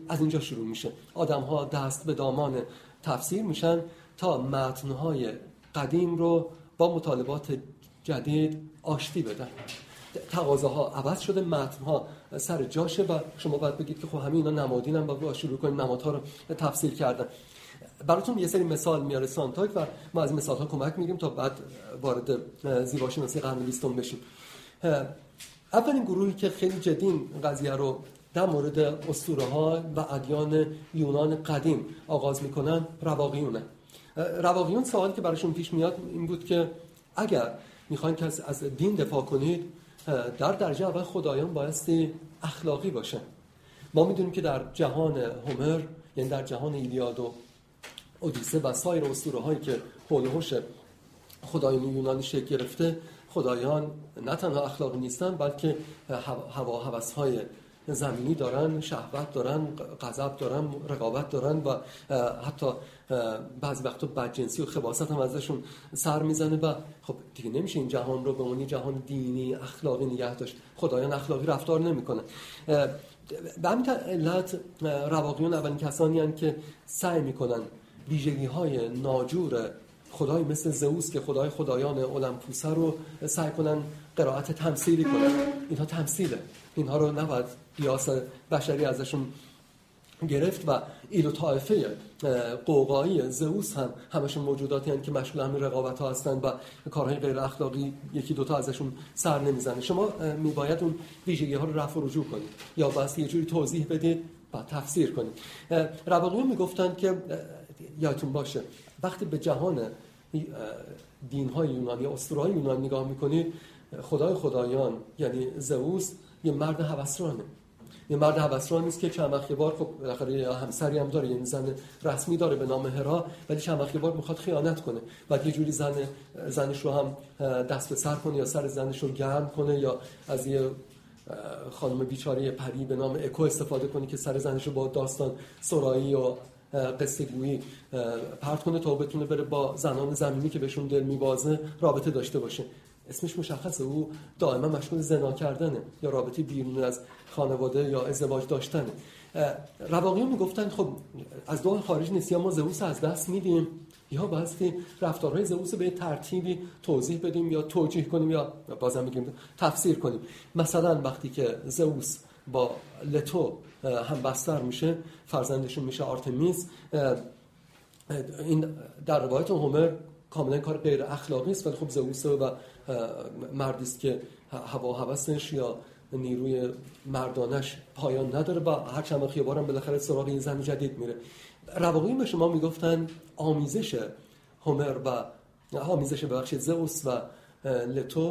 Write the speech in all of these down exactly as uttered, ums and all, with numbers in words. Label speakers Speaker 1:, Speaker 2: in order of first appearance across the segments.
Speaker 1: از اینجا شروع میشه. آدم‌ها دست به دامان تفسیر میشن تا متن‌های قدیم رو با مطالبات جدید آشتی بدن. تقاضاها عوض شده، متن‌ها سر جاشه و شما باید بگید که خب همه اینا نمادینن و با شروع کنیم نمادها رو تفسیر کردن. براتون یه سری مثال میاره سانتاک و ما از این مثال‌ها کمک میگیریم تا بعد وارد زیباشناسی قرن بیستم بشیم. اولین گروهی که خیلی جدی این قضیه رو در مورد اسطوره‌ها و ادیان یونان قدیم آغاز میکنن رواقیونه. رواقیون سوالی که براشون پیش میاد این بود که اگر میخواین که از دین دفاع کنید، در درجه اول خدایان بایستی اخلاقی باشه. ما میدونیم که در جهان هومر، یعنی در جهان ایلیاد و اودیسه و سایر اسطوره‌هایی که حول و حوش خدایان یونانی شکل گرفته، خدایان نه تنها اخلاقی نیستن بلکه هوا هوس‌های زمینی دارن، شهوت دارن، غضب دارن، رقابت دارن و حتی بعضی وقتا بدجنسی و خباثت هم ازشون سر میزنه و خب دیگه نمیشه این جهان رو به عنوان جهان دینی اخلاقی نگه داشت. خدایان اخلاقی رفتار نمیکنن. به همین علت رواقیون اولین کسانی هستند که سعی میکنن ویژگی‌های ناجور خدای مثل زئوس که خدای خدایان المپوس رو سعی کنن قرائت تمثیلی کنن. اینها تمثیله، اینها رو نباید قیاس بشری ازشون گرفت و ایل و طائفه قوقایی زئوس هم همشون موجوداتی هستند که مشغول همین رقابت ها هستند و کارهای غیر اخلاقی یکی دوتا ازشون سر نمیزنه. شما میباید اون ویژگی ها رو رفع و رجوع کنید یا بس یه جوری توضیح بدید و تفسیر کنید. رواقیون میگفتن که یادتون باشه وقتی به جهان دین‌های یونانی، اسطوره‌های یونانی نگاه میکنید، خدای خدایان یعنی زئوس یه مرد هوسرانه. یه مرد هوسران نیست که چند وقت یه بار، خب بالاخره یه همسری هم داره، یعنی زن رسمی داره به نام هرا، ولی چند وقت یه بار میخواد خیانت کنه و یه جوری زن زنش رو هم دست به سر کنه یا سر زنش رو گرم کنه یا از یه خانم بیچاره پری به نام اکو استفاده کنه که سر زنش رو با داستان سرایی و قصه گویی پرت کنه تا بتونه بره با زنان زمینی که بهشون دل میبازه رابطه داشته باشه. اسمش مشخصه، او دائما مشغول زنا کردنه یا رابطه بیرون از خانواده یا ازدواج داشتنه. رواقیون میگفتن خب از دو خارج نیست، یا ما زئوس از دست میدیم یا بایستی رفتارهای زئوس به ترتیبی توضیح بدیم یا توجیه کنیم یا بازم میگیم تفسیر کنیم. مثلا وقتی که زئوس با لتو هم بستر میشه، فرزندشون میشه آرتمیس، این در روایت هومر کاملا کار غیر اخلاقی است، ولی خب زئوس و مردی است که هوا هوسش یا نیروی مردانش پایان نداره و هر چند وقت یه بارم بالاخره سراغ این زن جدید میره. رواقیون به شما میگفتن آمیزش هومر و آمیزش ببخشید زئوس و لتو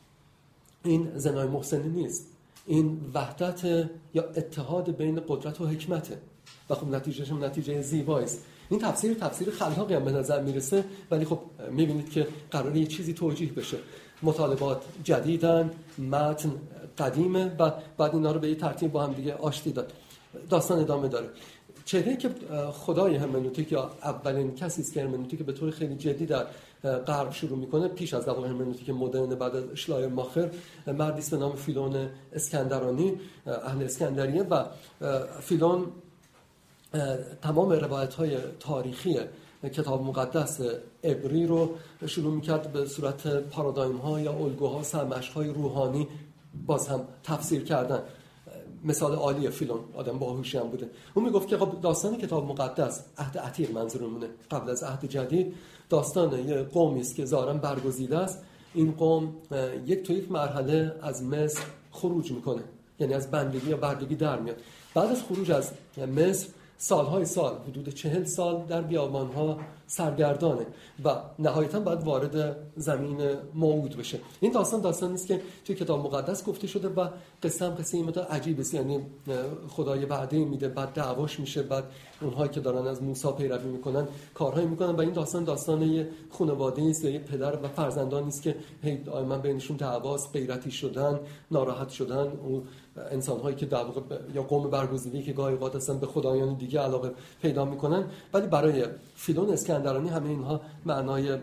Speaker 1: این زنای محسنی نیست، این وحدت یا اتحاد بین قدرت و حکمته و خب نتیجهش هم نتیجه زیبایی است. این تفسیر تفسیر خلاقی هم به نظر میرسه، ولی خب میبینید که قراره یه چیزی توجیه بشه. مطالبات جدیدن، متن قدیمه و بعد اینا رو به یه ترتیب با هم دیگه آشتی داد. داستان ادامه داره. چهره‌ای که خدای هرمنوتیک یا اولین کسی است که هرمنوتیک به طور خیلی جدی در غرب شروع میکنه، پیش از واقع هرمنوتیک مدرن بعد از شلایرماخر، مردی است به نام فیلون اسکندرانی، اهل اسکندریه و فیلون تمام روایت‌های تاریخی کتاب مقدس عبری رو شروع می‌کرد به صورت پارادایم‌ها یا الگوها، سرمشق‌های روحانی باز هم تفسیر کردن. مثال عالی فیلون، آدم باهوشی هم بوده. اون میگفت که خب داستان کتاب مقدس عهد عتیق منظورمونه، قبل از عهد جدید، داستان یه قومی است که ظاهراً برگزیده است. این قوم یک تو یک مرحله از مصر خروج میکنه، یعنی از بندگی یا بردگی در میاد. بعد از خروج از مصر سالهای سال، حدود چهل سال در بیابانها سرگردانه و نهایتاً باید وارد زمین موعود بشه. این داستان داستان نیست که توی کتاب مقدس گفته شده و قصه هم قصه این مدت عجیب است، یعنی خدای وعده میده بعد دعواش میشه، بعد اونهایی که دارن از موسی پیروی میکنن کارهایی میکنن و این داستان داستان یه خانواده است یا یه پدر و فرزندانی است که هی دائما بینشون دعواست، غیرتی شدن، ناراحت شدن، اون انسان‌هایی که در واقع یا قوم برگزیده که گاهی اوقات اصلا به خدایان دیگه علاقه پیدا میکنن. ولی برای فیلون اسکندرانی همه اینها معنای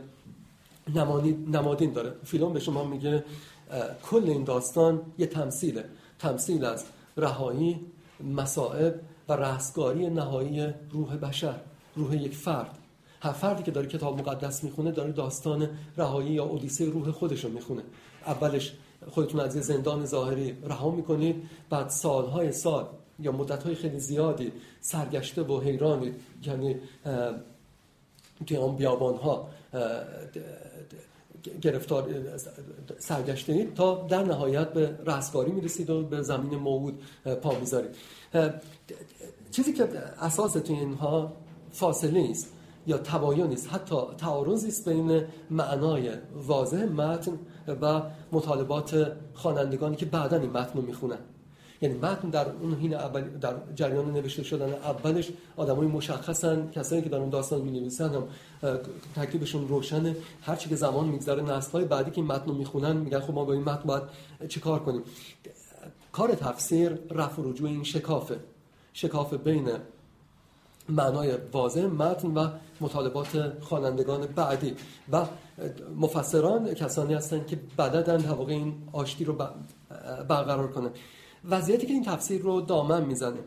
Speaker 1: نمادین داره. فیلون به شما میگه کل این داستان یه تمثیله، تمثیل از رهایی، مصائب و رستگاری نهایی روح بشر، روح یک فرد. هر فردی که داره کتاب مقدس میخونه داره داستان رهایی یا اودیسه روح خودش رو میخونه. اولش خودتون از یه زندان ظاهری رها میکنید، بعد سالهای سال یا مدتهای خیلی زیادی سرگشته و حیرانید، یعنی توی اون بیابانها گرفتار سرگشته اید تا در نهایت به رستگاری میرسید و به زمین موعود پا میذارید. چیزی که اساس توی اینها فاصله است یا تباین است، حتی تعارض است بین معنای واضح متن و مطالبات خوانندگانی که بعداً این متن رو میخونن. یعنی متن در اون حین اول، در جریان نوشته شدن اولش آدمای مشخصن، کسایی که دارن داستان می‌نویسن هم تکلیفشون روشنه. هر چی که زمان میگذره نسل‌های بعدی که این متن رو میخونن میگن خب ما با این متن باید چیکار کنیم. کار تفسیر رفع و رجوع این شکافه، شکاف بین معنای واضح متن و مطالبات خوانندگان بعدی و مفسران کسانی هستند که بلدن در واقع این آشتی رو برقرار کنن. وضعیتی که این تفسیر رو دامن میزنه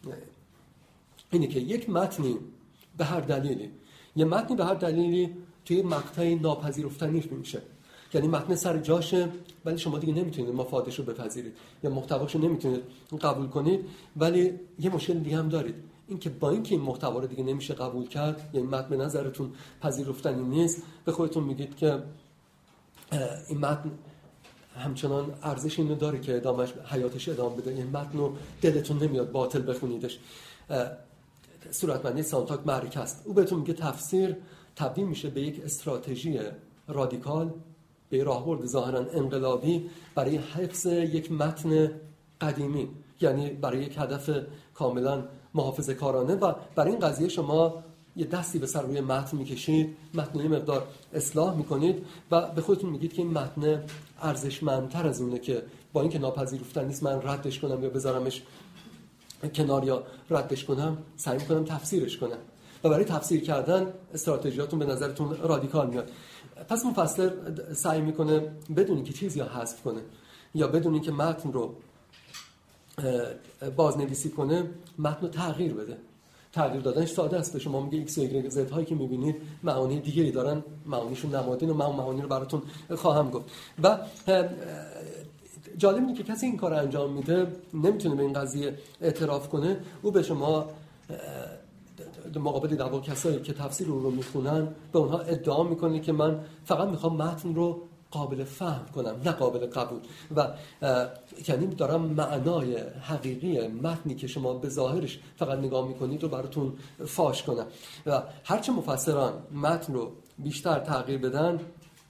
Speaker 1: اینه که یک متنی به هر دلیلی یه متنی به هر دلیلی توی مقطعی ناپذیرفتنی میشه، یعنی متن سر جاشه ولی شما دیگه نمیتونید مفادش رو بپذیرید یا محتواش رو نمیتونید قبول کنید، ولی یه مشکل دیگه هم دارید، اینکه با اینکه این محتوا رو دیگه نمیشه قبول کرد، یعنی متن به نظرتون پذیرفتنی نیست، به خودتون میگید که این متن همچنان ارزش اینو داره که ادامهش حیاتش ادامه بده، این متن رو دلتون نمیاد باطل بخونیدش. صورتمندی سانتاک معرکه است. او بهتون میگه تفسیر تبدیل میشه به یک استراتژی رادیکال، به راهبرد ظاهرا انقلابی برای حفظ یک متن قدیمی، یعنی برای یک هدف کاملا محافظه کارانه. و برای این قضیه شما یه دستی به سر روی متن میکشید، متن رو یه مقدار اصلاح میکنید و به خودتون میگید که این متن ارزشمندتر از اونه که با اینکه ناپذیرفتنی نیست من ردش کنم یا بذارمش کنار یا ردش کنم، سعی میکنم تفسیرش کنم. و برای تفسیر کردن استراتژیاتون به نظرتون رادیکال میاد. پس مفسر سعی میکنه بدون اینکه چیزی حذف کنه یا بدون اینکه متن رو بازنویسی کنه، متن رو تغییر بده. تغییر دادنش ساده است، به شما میگه ایکس و ایگرگ زد هایی که میبینید معانی دیگری دارن، معانیشون نمادین و من معانی رو براتون خواهم گفت. و جالب اینه که کسی این کار انجام میده نمیتونه به این قضیه اعتراف کنه. او به شما مقابل در واقع کسایی که تفسیر رو رو میخونن به اونها ادعا میکنه که من فقط میخوام متن رو قابل فهم کنم نه قابل قبول، و یعنی دارم معنای حقیقی متنی که شما به ظاهرش فقط نگاه میکنید رو براتون فاش کنم. و هرچه مفسران متن رو بیشتر تغییر بدن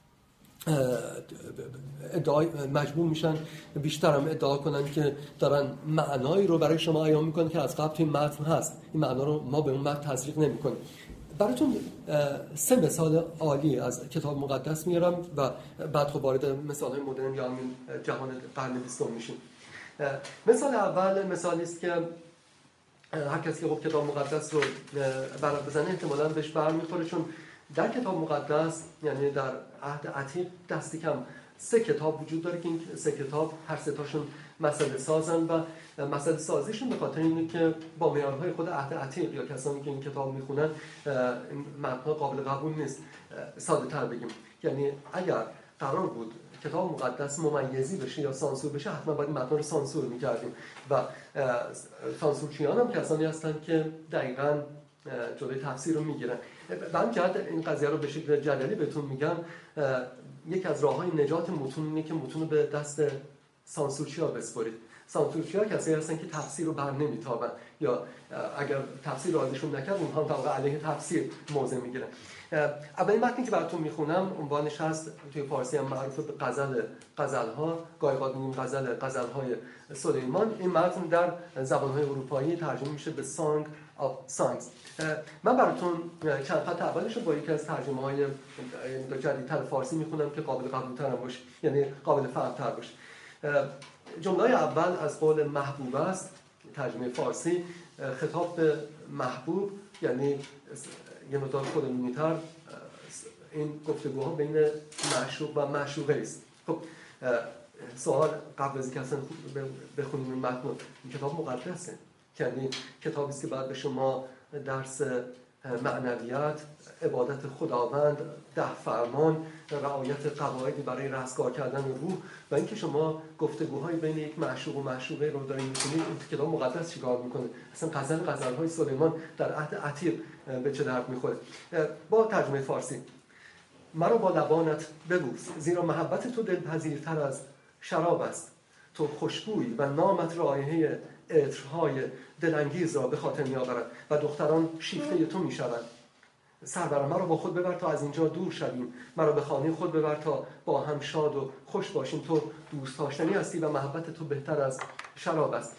Speaker 1: ادعای مجبور میشن بیشتر هم ادعا کنن که دارن معنایی رو برای شما بیان میکنن که از قبل توی متن هست، این معنا رو ما به اون متن تزریق نمیکنیم. براتون سه مثال عالی از کتاب مقدس میارم و بعد خب وارد مثال‌های مدرن یا همین جهان قرن بیستم میشیم. مثال اول مثالی است که هر کسی که خب کتاب مقدس رو برات بزنه احتمالاً بهش برمیخوره، چون در کتاب مقدس یعنی در عهد عتیق دستی کم سه کتاب وجود داره که این سه کتاب هر سه تاشون مسئله سازن و مسئله سازیشون به خاطر اینه که با معیارهای خود عهد عتیق یا کسانی که این کتاب میخونن این متن قابل قبول نیست. ساده تر بگیم، یعنی اگر قرار بود کتاب مقدس ممیزی بشه یا سانسور بشه حتما باید متن رو سانسور میکردیم و سانسورچیان هم کسانی هستن که دقیقاً جلوی تفسیر رو میگیرن. به همین جهت این قضیه رو به شکل جدلی بهتون میگم، یک از راه‌های نجات متون اینه که متون رو به دست سانسورچی‌ها بسپارید. سانسورچی‌ها کسایی هستن که تفسیر رو بر نمیتابن یا اگر تفسیر رو ازشون نکرد اونها هم طبقا علیه تفسیر موضع میگیرن. اولین متنی که براتون میخونم عنوانش هست توی فارسی هم معروف به غزل غزل‌ها، گاهی اوقات میگیم غزل غزل‌های سلیمان. این متن در زبان‌های اروپایی ترجمه میشه به Song of Songs. من براتون چند خط اولش رو با یکی از ترجمه‌های جدیدتر فارسی میخونم که قابل قبول‌تر هم باشه، یعنی قابل فهم‌تر باشه. جمله اول از قول محبوب است، ترجمه فارسی، خطاب به محبوب، یعنی یه مقدار خودمونی‌تر این گفتگوها بین معشوق و معشوقه است. خب سوال قبل از اینکه اصلا بخونیم این متن، این کتاب مقدسه، یعنی کتابی است که بعد به شما درس معنویت، عبادت خداوند، ده فرمان، رعایت قواعدی برای رستگار کردن روح و اینکه شما گفتگوهای بین یک معشوق و معشوقه رو دارین می‌کنید. این کتاب مقدس چیکار می‌کنه؟ اصلا غزل غزل‌های سلیمان در عهد عتیق به چه درد می‌خوره؟ با ترجمه فارسی: مرا با لبانت ببوس، زیرا محبت تو دلپذیرتر از شراب است. تو خوشبویی و نامت رایحه عطرهای دلانگیز را به خاطر می‌آورد و دختران شیفته تو می‌شوند. سرورم، مرا با خود ببر تا از اینجا دور شویم، مرا به خانه خود ببر تا با هم شاد و خوش باشیم. تو دوست داشتنی هستی و محبت تو بهتر از شراب است.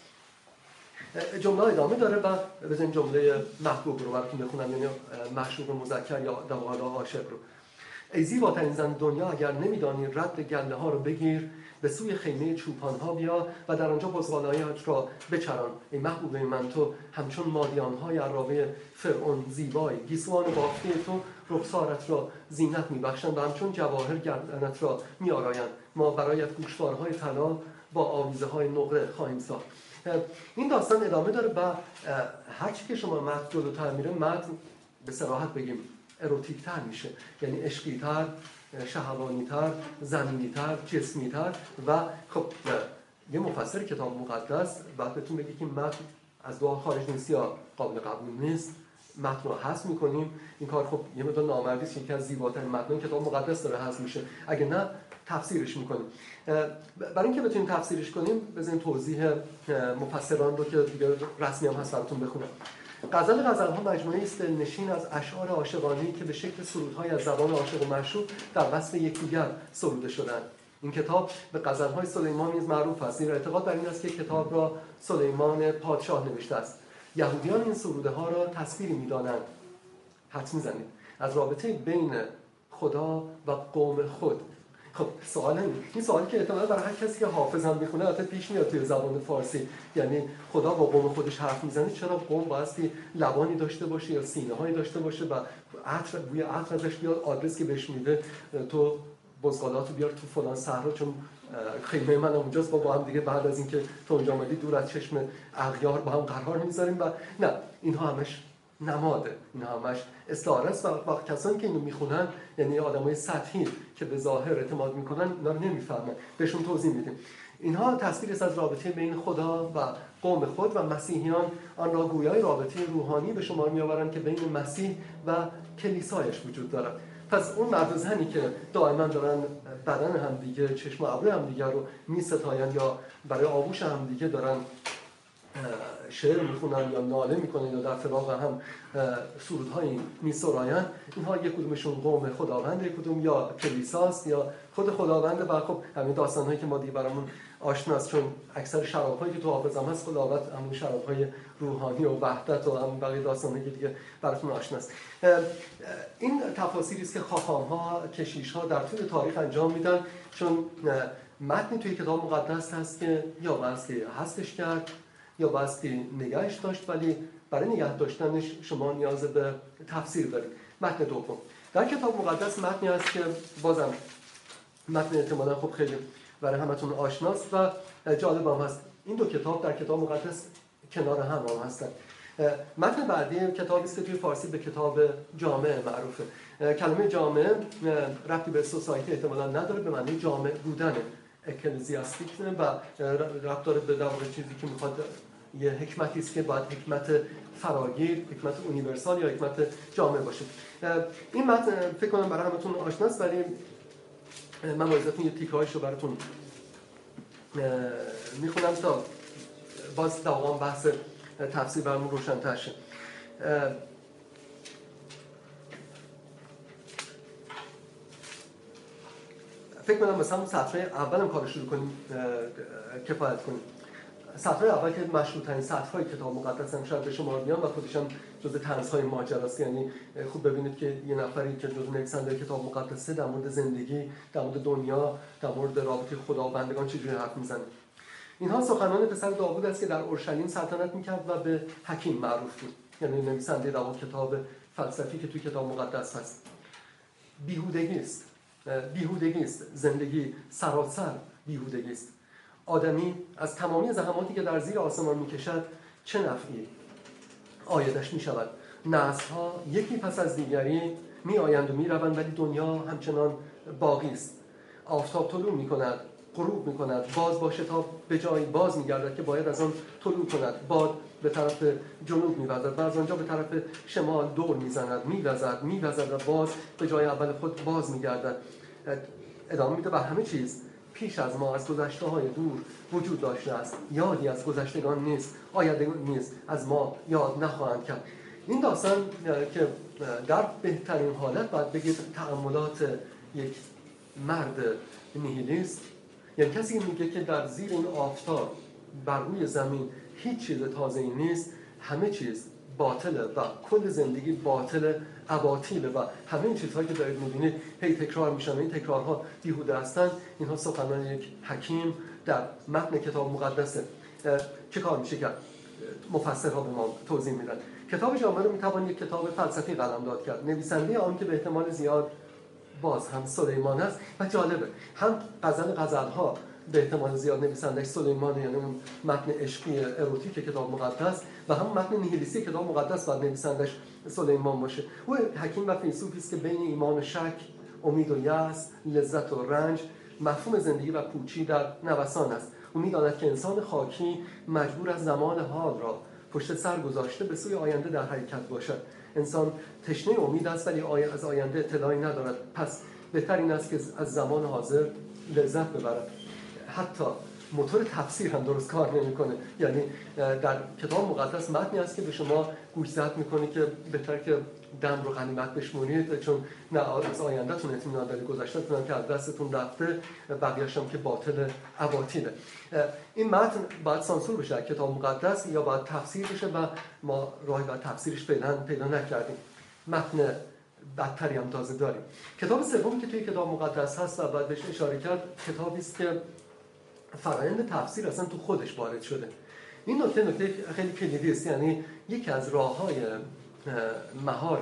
Speaker 1: جمله ادامه داره و بزنین جمله محبوب رو براتون بخونم، یعنی معشوق مذکر یا در واقع عاشق رو. ای زیباترین زن دنیا، اگر نمیدانی رد گله ها رو بگیر، به سوی خیمه چوپان ها بیا و در آنجا بزغالایت را بچران. ای محبوب من، تو همچون مادیان های عراقه فرعون زیبایی، گیسوان بافته تو رخسارت را زینت میبخشند و همچون جواهر گردنت را میآرایند. ما برایت گوشوارهای طلا با آویزه های نقره خواهیم ساخت. این داستان ادامه داره و هرچی که شما متن جلوتر میره، متن به صراحت بگیم اروتیک‌تر میشه، یعنی عشقی‌تر، شهوانی‌تر، زمینی‌تر، جسمی‌تر. و خب یه مفسر کتاب مقدس بعد بهتون بگه که متن از دعا خارج نیست یا قابل قبول نیست، متن رو حذف می‌کنیم. این کار خب یه مقدار نامردی است، یکی از زیباترین متن‌های کتاب مقدس داره حذف میشه. اگه نه تفسیرش می‌کنیم. برای اینکه بتونیم تفسیرش کنیم بزنیم توضیح مفسران رو که دیگه رسمی هم هست براتون بخونم. غزل غزل‌ها مجموعه‌ای است نشین از اشعار عاشقانه‌ای که به شکل سرودهای از زبان عاشق و معشوق در وصف یکدیگر سروده شدند. این کتاب به غزل‌های سلیمان نیز معروف است، زیرا اعتقاد بر این است که کتاب را سلیمان پادشاه نوشته است. یهودیان این سروده‌ها را تصویری می‌دانند، حدس می‌زنید، از رابطه بین خدا و قوم خود. خب سوال این سوالی که احتمالاً برای هر کسی که حافظ هم میخونه البته پیش میاد توی زبان فارسی، یعنی خدا با قوم خودش حرف میزنه، چرا قوم بایستی لبانی داشته باشه یا سینه هایی داشته باشه و عطر بوی عطر ازش بیاد، آدرس که بهش میده تو بزغالاتو بیار تو فلان صحرا چون خیمه من اونجاست، با با هم دیگه بعد از اینکه تو اونجا اومدی دور از چشم اغیار با هم قرار میذاریم. و نه، اینها همش نماده، این همش استعاره است و کسانی که اینو میخونن یعنی آدمای سطحی که به ظاهر اعتماد میکنن اینا رو نمیفهمن، بهشون توضیح میدیم. اینها تصویر است از رابطه بین خدا و قوم خود و مسیحیان آن را گویای رابطه روحانی به شمار میآورند که بین مسیح و کلیسایش وجود دارد. پس اون مرد و زنی که دائما دارن بدن هم دیگه، چشم و ابرو هم دیگه رو میستاین یا برای آغوش هم دیگه دارن شعر میخونن یا ناله میکنن یا در فراق هم سرودهایی میسراین، اینها یک کدومشون قوم خداوند، یک کدوم یا کلیساست یا خود خداوند. و خب همین داستانهایی که ما دیگه برامون آشناست، چون اکثر شراب‌هایی که تو حافظم هست خداوند همون شراب‌های روحانی و وحدت و هم بقیه داستانهایی که دیگه براتون آشناست. این تفاسیری است که خاخام‌ها، کشیش‌ها در طول تاریخ انجام میدن، چون متنی توی کتاب مقدس هست که یا بایستی حذفش کرد یا بایستی نگهش داشت، ولی برای نگه داشتنش شما نیاز به تفسیر دارید. متن دوم در کتاب مقدس متنی هست که بازم متن احتمالاً خب خیلی برای همتون آشناست و جالب هم هست. این دو کتاب در کتاب مقدس کنار هم هم هستن. متن بعدی کتابی است که توی فارسی به کتاب جامع معروفه. کلمه جامع ربطی به سوسایتی احتمالاً نداره، به معنی جامع بودن، اکلزیاستیک، و ربط داره به در واقع چیزی که میخواد یه حکمتی است که باید حکمت فراگیر، حکمت اونیورسال یا حکمت جامع باشه. این متن فکر کنم برای همتون آشناست، ولی من با اجازهتون یه تیکه‌هایش رو براتون میخونم تا باز دوام بحث تفسیر برامون روشن‌تر شه. فکر کنم مثلا سطرهای اولم کارو شروع کنیم کفایت کنیم. سطرهای اول که مشهورترین سطرهای کتاب مقدس هم شاید به شمار میان و خودش هم جزء طنزهای ماجراست. یعنی خوب ببینید که یه نفری که جزء نویسنده کتاب مقدسه در مورد زندگی، در مورد دنیا، در مورد رابطه خدا و بندگان چجوری حرف میزنه. اینها سخنان پسر داوود است که در اورشلیم سلطنت میکرد و به حکیم معروف بود، یعنی نویسنده در واقع کتاب فلسفی که توی کتاب مقدس هست. بیهودگی است، بیهودگی است، زندگی سراسر بیهودگی است. آدمی از تمامی زحماتی که در زیر آسمان میکشد چه نفعی عایدش می شود؟ نسل‌ها یکی پس از دیگری می آیند و می روند، ولی دنیا همچنان باقی است. آفتاب طلوع می کند، غروب می کند، باز با شتاب به جایی باز می گردد که باید از آن طلوع کند. باد به طرف جنوب می وزد و از آنجا به طرف شمال دور می زند، می وزد می وزد و باز به جای اول خود باز می گردد. ادامه میده و همه چیز پیش از ما از گذشته‌های دور وجود داشته است. یادی از گذشتگان نیست، آینده نیست، از ما یاد نخواهند کرد. این داستان که در بهترین حالت باید بگید تأملات یک مرد نیهیلیست، یعنی کسی میگه که در زیر این آفتاب بر روی زمین هیچ چیز تازه‌ای نیست، همه چیز باطله و کل زندگی باطله، اباطیله و همه این چیزهایی که دارید می‌بینید هی تکرار میشن. این تکرارها بیهوده هستن. اینها سخنان یک حکیم در متن کتاب مقدسه. چه کار میشه کرد؟ مفسرها به ما توضیح میدن. کتاب جامعه رو میتوان یک کتاب فلسفی قلمداد کرد. نویسنده آن که به احتمال زیاد باز هم سلیمان است و جالبه، هم غزل غزل‌ها به احتمال زیاد نویسندش سلیمان، یعنی اون متن عشقی اروتیک کتاب مقدس، و هم متن نیهیلیستی کتاب مقدس باید نویسندش سلیمان باشه. او حکیم و فیلسوفی است که بین ایمان و شک، امید و یأس، لذت و رنج، مفهوم زندگی و پوچی در نوسان است. او می‌داند که انسان خاکی مجبور از زمان حال را پشت سر گذاشته به سوی آینده در حرکت باشد. انسان تشنه امید است ولی از آینده اطلاعی ندارد. پس بهتر این است که از زمان حاضر لذت ببرد. حتی موتور تفسیر هم درست کار نمی‌کنه. یعنی در کتاب مقدس متنی است که به شما گوشزد می‌کنه که بهتر که دم رو غنیمت بشمرید، چون نه از آینده‌تون اطمینان دارید، گذشته‌تون هم که از دستتون رفته، بقیه‌اش هم که باطل اباطیله. این متن باید سانسور بشه کتاب مقدس یا باید تفسیر بشه و ما راهی برای تفسیرش فعلا پیدا نکردیم. متن بدتری هم تازه داریم. کتاب سومی که توی کتاب مقدس هست و باید بهش اشاره کرد، کتابی است که فرآیند تفسیر اصلا تو خودش وارد شده. این نکته نکته خیلی کلیدی است. یعنی یکی از راه‌های مهار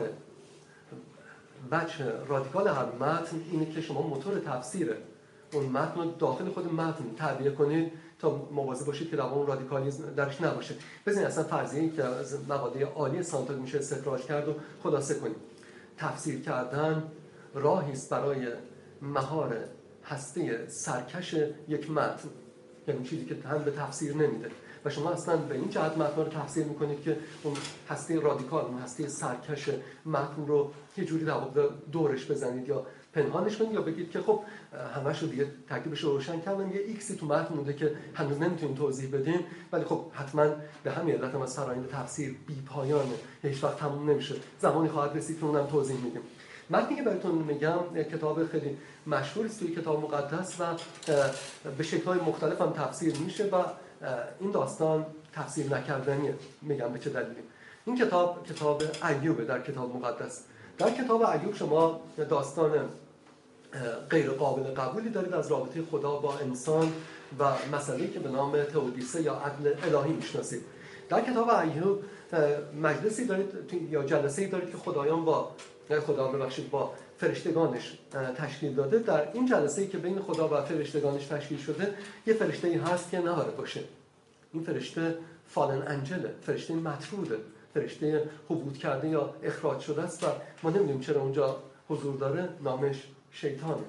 Speaker 1: وجه رادیکال هر متن اینه که شما موتور تفسیر اون متن رو داخل خود متن تعبیه کنید تا مواظب باشید که روان رادیکالیسم درش نباشه. بزنید اصلا فرضیه‌ای که از مقاله عالی سانتاگ میشه استخراج کرد و خلاصه کنید. تفسیر کردن راهی است برای مهار هسته سرکش یک متن، یعنی چیزی که هم به تفسیر نمیده و شما اصلا به این جهت متن رو تفسیر میکنید که اون هسته رادیکال، اون هسته سرکش متن رو یه جوری در واقع دورش بزنید یا پنهانش کنید یا بگید که خب همش رو دیگه ترکیبش رو روشن کردم، یه ایکسی تو متن مونده که هنوز نمیتونیم توضیح بدیم، ولی خب حتما به همین علت هم از فرآیند تفسیر بی پایانه، هیچ وقت تموم نمیشه، زمانی خواهد رسید که اونم توضیح میدیم. متنی که براتون میگم کتاب خیلی مشهوری است توی کتاب مقدس و به شکل‌های مختلف هم تفسیر میشه و این داستان تفسیر نکردنیه. میگم به چه دلیلی. این کتاب کتاب ایوب در کتاب مقدس. در کتاب ایوب شما داستان غیر قابل قبولی دارید از رابطه خدا با انسان و مسئله‌ای که به نام تئودیسه یا عدل الهی میشناسید. در کتاب ایوب مجلسی دارید یا جلسه‌ای دارید که خدایان با خدا ببخشید با فرشتگانش تشکیل داده. در این جلسه‌ای که بین خدا و فرشتگانش تشکیل شده یه فرشته‌ای هست که نهاره باشه. این فرشته فالن انجله، فرشته مطروده، فرشته حبوط کرده یا اخراج شده است و ما نمیدونیم چرا اونجا حضور داره، نامش شیطانه.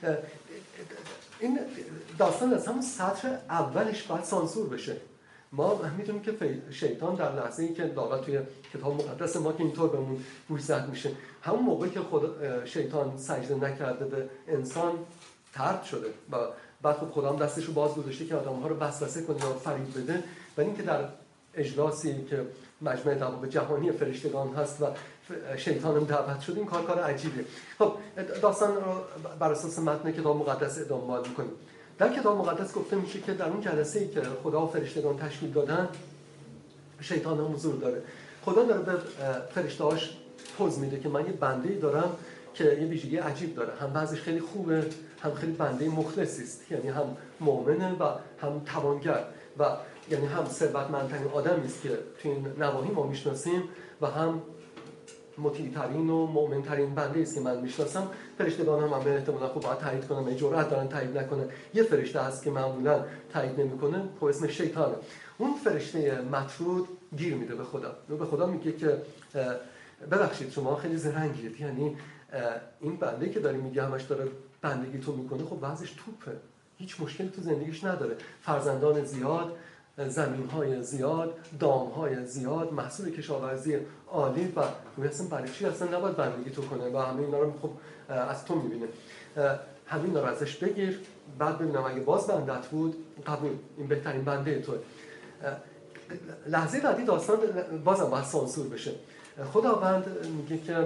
Speaker 1: این داستان از همون سطر اولش باید سانسور بشه. ما میدونیم که شیطان در لحظه‌ای که داغا توی کتاب مقدس ما که اینطور بهمون گوشزد میشه، همون موقعی که خدا شیطان سجده نکرده به انسان طرد شده و بعد خب خدا هم دستش رو باز گذاشته که آدم‌ها رو وسوسه کنه یا فریب بده و اینکه در اجلاسی که مجمع در واقع جهانی فرشتگان هست و شیطان هم دعوت شده، این کار کار عجیبه. خب داستان رو بر اساس متن کتاب مقدس ادامه می‌کنیم. در کتاب مقدس گفته میشه که در اون جلسه‌ای که خدا و فرشتگان تشکیل دادن، شیطان هم حضور داره. خدا داره به فرشته‌هاش پوز میده که من یه بنده‌ای دارم که یه ویژگی عجیب داره، هم بعضیش خیلی خوبه، هم خیلی بنده مخلصی است، یعنی هم مؤمنه و هم توانگر و یعنی هم ثروتمندترین آدمی است که تو این نواحی ما میشناسیم و هم مطیع‌ترین و مؤمن‌ترین بنده است که من میشناسم. فرشتگان هم همه احتمالاً خوب باید تایید کنن، جرأت دارن تایید نکنن. یه فرشته هست که معمولاً تایید نمیکنه، خب اسمش شیطانه. اون فرشته مطرود گیر میده به خدا، به خدا میگه که ببخشید شما خیلی زرنگید، یعنی این بنده که داری میگه همش داره بندگی تو میکنه، خب وضعش توپه، هیچ مشکلی تو زندگیش نداره، فرزندان زیاد، زمین‌های زیاد، دام‌های زیاد، محصول کشاورزی عالی و اصلا برای چی اصلا نباید بندگی تو کنه و همه اینا رو خب از تو میبینه. همین رو ازش بگیر، بعد ببینم اگه باز بندت بود قبول، این بهترین بنده توه. لحظه بعدی داستان بازم باید سانسور بشه. خداوند میگه که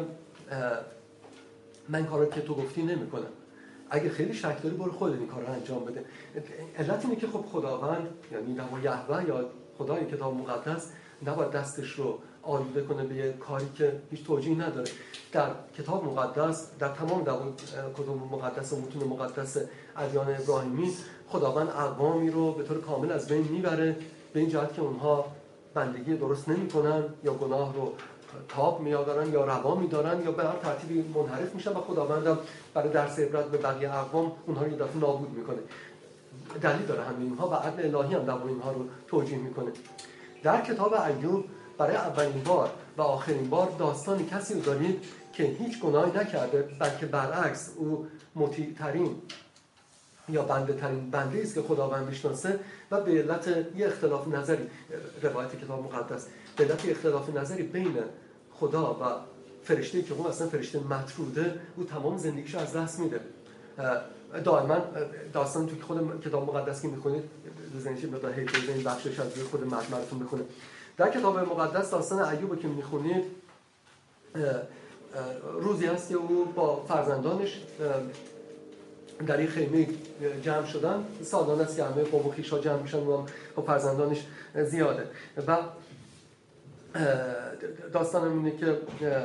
Speaker 1: من کارو که تو گفتی نمی‌کنم، اگه خیلی شک داری برو خودت این کار رو انجام بده. علت اینه که خب خداوند یعنی نما یهوه یا خدای کتاب مقدس نباید دستش رو آلوده کنه به یه کاری که هیچ توجیهی نداره. در کتاب مقدس، در تمام کتاب مقدس و متون مقدس ادیان ابراهیمی، خداوند اقوامی رو به طور کامل از بین میبره به این جهت که اونها بندگی درست نمی‌کنن یا گناه رو تاب میادارن یا روا میدارن یا به هر ترتیبی منحرف میشن و خداوند برای درس عبرت به بقیه اقوام اونها رو یه دفعه نابود میکنه. دلیل داره همه اینها و عدل الهی هم در اینها رو توجیه میکنه. در کتاب ایوب برای اولین بار و آخرین بار داستانی کسی رو دارید که هیچ گناهی نکرده، بلکه برعکس او مطیع ترین یا بنده ترین بنده است که خداوند میشناسه و به علت یه اختلاف نظری، روایت کتاب مقدس، به علت اختلاف نظری بین خدا و فرشته‌ای که اون اصلا فرشته مطروده، او تمام زندگیشو از دست میده. دائما داستان تو خود کتاب مقدس که میخونید زنیشی به داهی این بخشش از خود مجموعتون بخونه. در کتاب مقدس داستان ایوب که میخونید، روزی هست که او با فرزندانش در این خیمه جمع شدن، سالانه است که همه قوم و خویش‌ها جمع میشن و با فرزندانش زیاده و داستان اینه که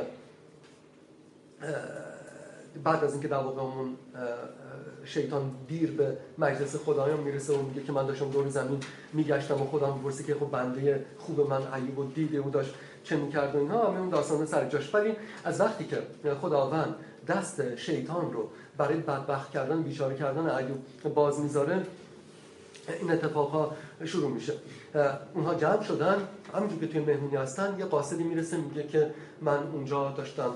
Speaker 1: بعد از اینکه در واقع اون شیطان دیر به مجلس خدایان میرسه و میگه که من داشتم دور زمین میگشتم و خدا میپرسه که خب بنده خوب من ایوب رو دیده و داشت چه میکرد و اینها، همه اون داستان سر جاش. ولی از وقتی که خداوند دست شیطان رو برای بدبخت کردن، بیچاره کردن ایوب باز میذاره، این اتفاقها شروع میشه. اونها جمع شدن، همونجور که توی مهمونی هستن، یه قاصدی میرسه میگه که من اونجا داشتم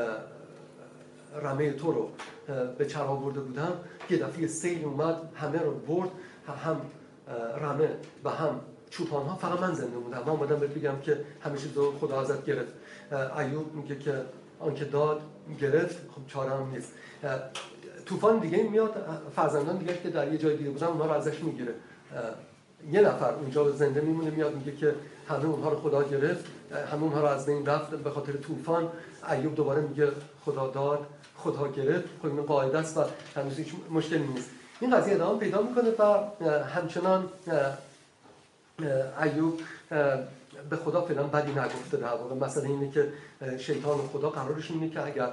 Speaker 1: رمه تو رو به چر آورده بودم، یه دفعه سیل اومد همه رو برد، هم رمه و هم چوپان ها، فقط من زنده بودم. من اومدم بهت بگم که همه چیز رو خدا ازت گرفت. ایوب میگه که آنکه داد گرفت، خب چاره هم نیست. طوفان دیگه میاد، فرزندان دیگه که در یه جای دیگه بودن اونها رو ازش میگیره. یه نفر اونجا زنده میمونه، میاد میگه که همه اونها رو خدا گرفت، همه اونها رو از بین رفت به خاطر طوفان. ایوب دوباره میگه خدا داد، خدا گرفت. خب این قاعده است و هنوز هیچ مشکلی نیست. این قضیه ادامه پیدا میکنه و همچنان ایوب به خدا فعلا بدی نگفته. در واقع مثلا اینه که شیطان و خدا قرارش اینه که اگر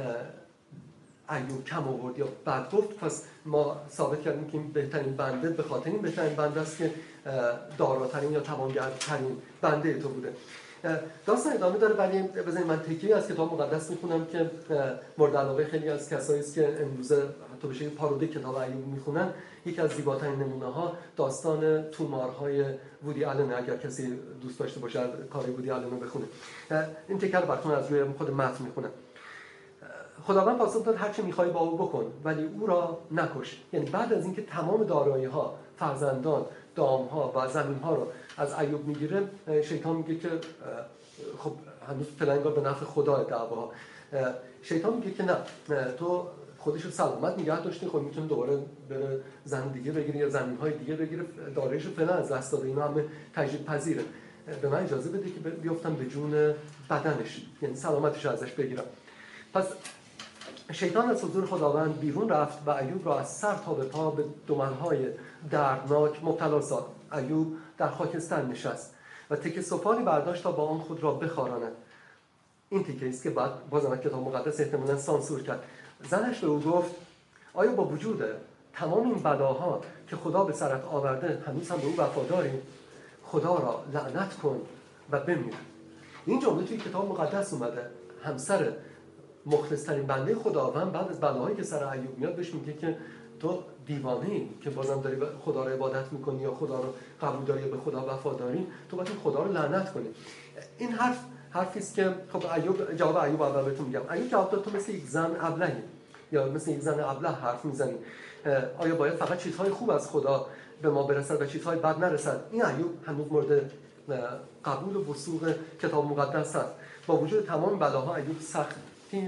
Speaker 1: ایوب کم آورد یا بد گفت، پس ما ثابت کردیم که این بهترین بنده به خاطر این بهترین بنده است که داراترین یا توانگرترین بنده تو بوده. داستان ادامه داره، ولی بذارید من تکیه‌ای از کتاب مقدس میخونم که مورد علاقه خیلی از کسایی است که امروزه حتی به شکل پارودی کتاب ایوب میخونن. یکی از زیباترین نمونه‌ها داستان تومارهای وودی آلن، اگر کسی دوست داشته باشه کار وودی آلن رو بخونه. این تیکه رو براتون از روی خود متن میخونم. خداوند پاسخ داد هر چه می‌خوای با او بکن، ولی او را نکش. یعنی بعد از اینکه تمام دارایی‌ها، فرزندان، دام‌ها و زمین‌ها رو از ایوب میگیره، شیطان میگه که خب هنوز فلانگار به نفع خدا دعواها. شیطان میگه که نه، تو خودش رو سلامت نگه داشتی، خب میتونه دوباره بره زن دیگه بگیره یا زمین‌های دیگه بگیره، داراییشو فعلا از دست داده، اینا همه تجدید پذیره. به من اجازه بده که بیافتم به جون بدنش، یعنی سلامتش ازش بگیرم. پس شیطان از حضور خداوند بیرون رفت و ایوب را از سر تا به پا به دمن‌های دردناک مبتلا ساخت. ایوب در خاکستر نشست و تکه سفالی برداشت تا با آن خود را بخاراند. این تیکه است که بعد بازم کتاب مقدس احتمالاً سانسور کرد. زنش به او گفت آیا با وجود تمام این بلاها که خدا به سرت آورده هنوز هم به او وفاداری؟ خدا را لعنت کن و بمیر. این جمله توی کتاب مقدس اومده. همسر مخلص‌ترین بنده خداوند بعد از بلاهایی که سر ایوب میاد بهش میگه که تو دیوانه‌ای که بازم داری به خدا رو عبادت میکنی یا خدا رو قبول داری یا به خدا وفاداری، تو باید خدا رو لعنت کنی. این حرف حرفی است که خب ایوب جواب ایوب اول بهتون میگم. ایوب جواب داد تو مثل یک زن ابلهی یا مثل یک زن ابله حرف میزنی. آیا باید فقط چیزهای خوب از خدا به ما برسد و چیزهای بد نرسد؟ این ایوب هنوز مورد قبول و وثوق کتاب مقدس است. با وجود تمام بلاها ایوب سختی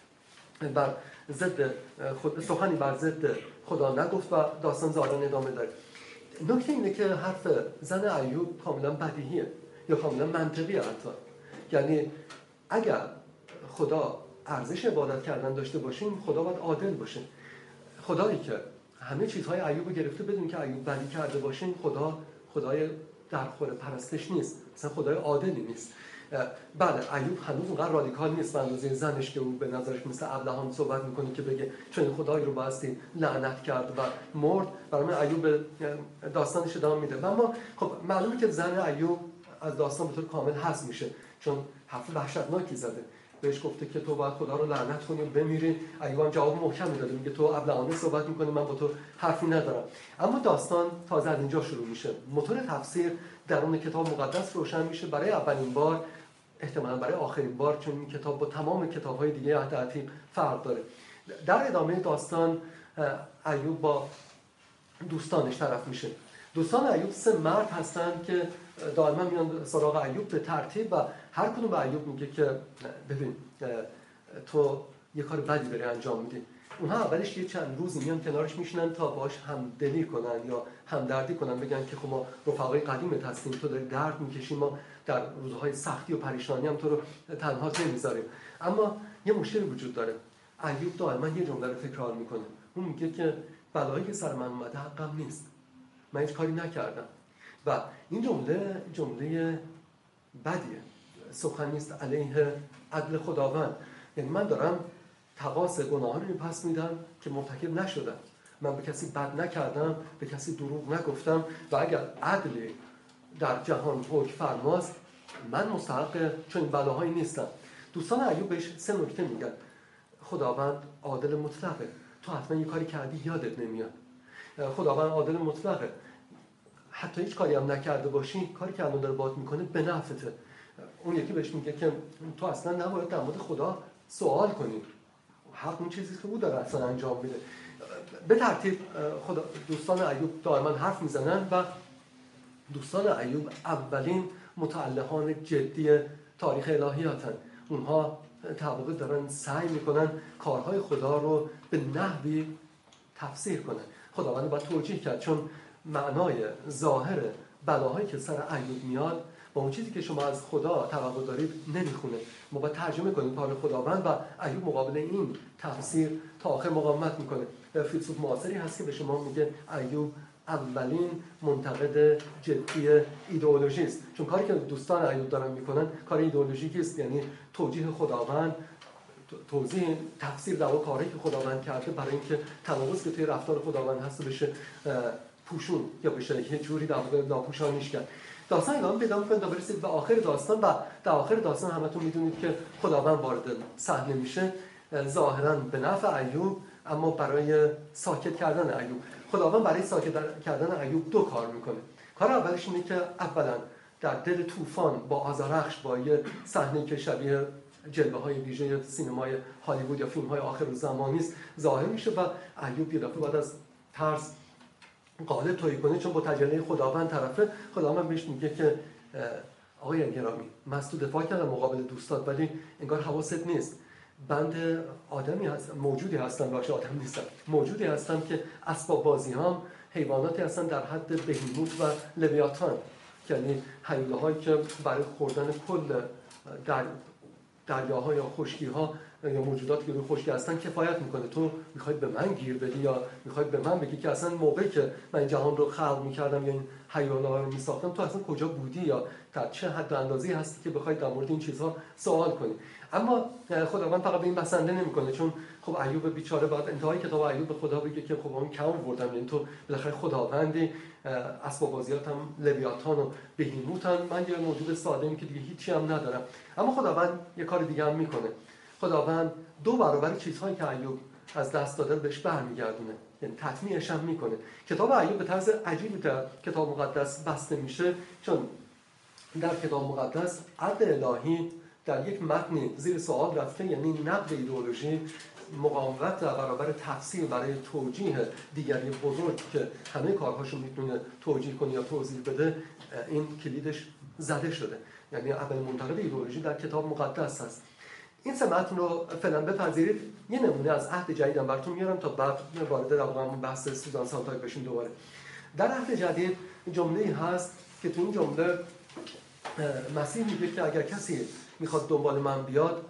Speaker 1: بر ضد خود سخنی بر ضد خدا نگفت و داستان زاران ادامه داره. نکته اینه که حرف زن ایوب کاملا بدیهیه یا کاملا منطقیه حتی. یعنی اگر خدا ارزش عبادت کردن داشته باشیم، خدا باید عادل باشه. خدایی که همه چیزهای ایوب رو گرفته بدون که ایوب بدی کرده باشیم، خدا خدای درخور پرستش نیست، مثلا خدای عادلی نیست. بله ایوب هنوز اونقدر رادیکال نیست به اندازه زنش که او به نظرش مثل ابلهان صحبت میکنه که بگه چون خدایی رو باستی لعنت کرد و مرد. برای من ایوب داستانش ادامه میده. اما خب معلومه که زن ایوب از داستان به طور کامل حذف میشه، چون حرف وحشتناکی زده. بهش گفته که تو باید خدا رو لعنت کنی و بمیری. ایوب هم جواب محکمی داده، میگه تو ابلهانه صحبت میکنی، من با تو حرفی ندارم. اما داستان تازه از اینجا شروع میشه. موتور تفسیر درون کتاب مقدس روشن میشه برای اولین بار، احتمالاً برای آخرین بار، چون این کتاب با تمام کتاب‌های دیگه عهد عتیق فرق داره. در ادامه داستان ایوب با دوستانش طرف میشه. دوستان ایوب سه مرد هستند که دائما میان سراغ ایوب به ترتیب و هر کدوم به ایوب میگه که ببین تو یه کار بدی داری انجام میدی. اونها اولش یه چند روزی میان کنارش میشینن تا باش همدلی کنن یا همدردی کنن، بگن که خب ما رفقای قدیمت هستیم، تو داری درد میکشی، ما در روزهای سختی و پریشانی هم تو رو تنها نمیذاریم. اما یه مشکلی وجود داره. ایوب دائما یه جمله رو تکرار میکنه. اون میگه که بلایی که سر من اومده حقم نیست، من هیچ کاری نکردم. و این جمله جمله بدیه، سخنی است علیه عدل خداوند. یعنی من دارم تقاص گناهان رو پس میدم که مرتکب نشدم. من به کسی بد نکردم، به کسی دروغ نگفتم و اگر عدلی در جهان حکم فرماست من مستحق چون بلاهایی نیستم. دوستان ایوب بهش سه نکته میگن. خداوند عادل مطلقه، تو حتما یه کاری کردی یادت نمیاد. خداوند عادل مطلقه، حتی هیچ کاری هم نکرده باشی، کاری که الان داره باهات میکنه به نفعته. اون یکی بهش میگه که تو اصلا نباید در مورد خدا سوال کنی، حق اون چیزی که او داره اصلا انجام میده. به ترتیب خدا دوستان ایوب دائما حرف میزنن و دوستان ایوب اولین متعلقان جدی تاریخ الهیاتن. اونها طبقه دارن سعی میکنن کارهای خدا رو به نحوی تفسیر کنن. خداوند باید توجیه کرد، چون معنای ظاهر بلاهایی که سر ایوب میاد با اون چیزی که شما از خدا توقع دارید نمیخونه. ما باید ترجمه کنیم کار خداوند و ایوب مقابل این تفسیر تا آخر مقاومت میکنه. فیلسوف معاصری هست که به شما میگه ایوب اولین منتقد جدی ایدئولوژی است، چون کاری که دوستان ایوب دارن میکنن کار ایدئولوژیکی است، یعنی توجیه خداوند، توضیح تفسیر در واقع کاری که خداوند کرده برای اینکه تناقض که توی رفتار خداوند هست بشه پوشون یا بشه یه جوری در واقع ناپوشانیش کرد. داستان ادامه پیدا می‌کنه تا برسید به آخر داستان و در آخر داستان همتون میدونید که خداوند وارد صحنه میشه، ظاهراً به نفع ایوب اما برای ساکت کردن ایوب. خداوند برای ساکت کردن ایوب دو کار میکنه. کار اولش اینه که اولا در دل طوفان با آذرخش با یه صحنه‌ای که شبیه جلوه‌های ویژه سینمای هالیوود یا فیلم‌های آخر الزمان است ظاهر میشه و ایوب یه دفعه بعد از ترس قالب تویی کنه، چون با تجلی خداوند طرفه. خداوند بهش میگه که آقای گرامی، من از تو دفاع کردم مقابل دوستات، ولی انگار حواست نیست. بند آدمی هستم، موجودی هستم، باشه آدم نیستم، موجودی هستم که اسباب بازی هم حیواناتی هستن در حد بهیموت و لویاتان، یعنی حیوله‌هایی که برای خوردن کل در دریاها یا خشکی‌ها یا موجوداتی که روی خشکی هستن کفایت میکنه. تو میخوای به من گیر بدی یا میخوای به من بگی که اصلا موقعی که من این جهان رو خلق میکردم یا این حیوانات رو میساختم تو اصلا کجا بودی یا در چه حد و اندازه‌ای هستی که بخوای در مورد این چیزها سوال کنی. اما خداوند فقط به این بسنده نمیکنه، چون خب ایوب بیچاره بعد انتهای کتاب ایوب به خدا بگه که خب من کم آوردم، یعنی تو بالاخره خداوندی، اسباب بازیات هم لویاتان و بهیموتن، من یه موجود ساده‌ام که دیگه هیچی هم ندارم. اما خداوند یه کار دیگه هم میکنه. خداوند دو برابر چیزهایی که ایوب از دست داده بهش برمیگردونه، یعنی تطمیعش هم میکنه. کتاب ایوب به طرز عجیبی در کتاب مقدس بسته میشه، چون در کتاب مقدس عدل الهی در یک متن زیر سوال رفته، یعنی نقد ایدئولوژی، مقاومت در برابر تفسیر برای توجیه دیگری بزرگ که همه کارهاشو میتونه توجیه کنه یا توضیح بده، این کلیدش زده شده. یعنی اول منتقد ایدئولوژی در کتاب مقدس هست. این سه متن رو فعلا بپذیرید. یه نمونه از عهد جدیدم براتون میارم تا بعد وارد در واقع بحث سوزان سانتاگ بشیم دوباره. در عهد جدید جمله‌ای هست که تو این جمله مسیح میگه که اگر کسی میخواد دنبال من بیاد،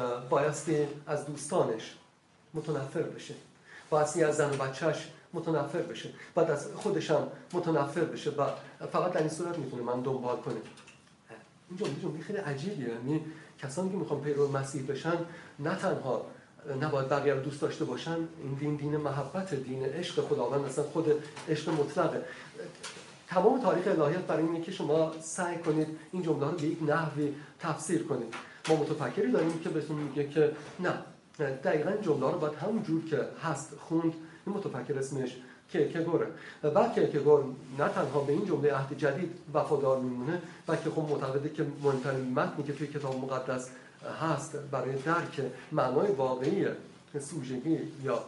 Speaker 1: بایستی از دوستانش متنفر بشه، بایستی از زن و بچهش متنفر بشه، بعد از خودش هم متنفر بشه و فقط در این صورت میتونه من دنبال کنه. این جمله جمله خیلی عجیبیه. یعنی کسانی که میخوان پیرو مسیح بشن نه تنها نباید بقیه رو دوست داشته باشن، این دین دین محبت، دین عشق خداوند، اصلا خود عشق مطلقه. تمام تاریخ الهیات برای اینه که شما سعی کنید این جمله رو به یک نحوی تفسیر کنید. ما متفکری داریم که بهتون میگه که نه، دقیقاً این جمله رو باید همون جور که هست خوند. این متفکر اسمش کیرکگوره. و بعد کیرکگور نه تنها به این جمله عهد جدید وفادار میمونه، بلکه خب معتقده که مهمترین متنی که توی کتاب مقدس هست برای درک معنای واقعی سوژگی یا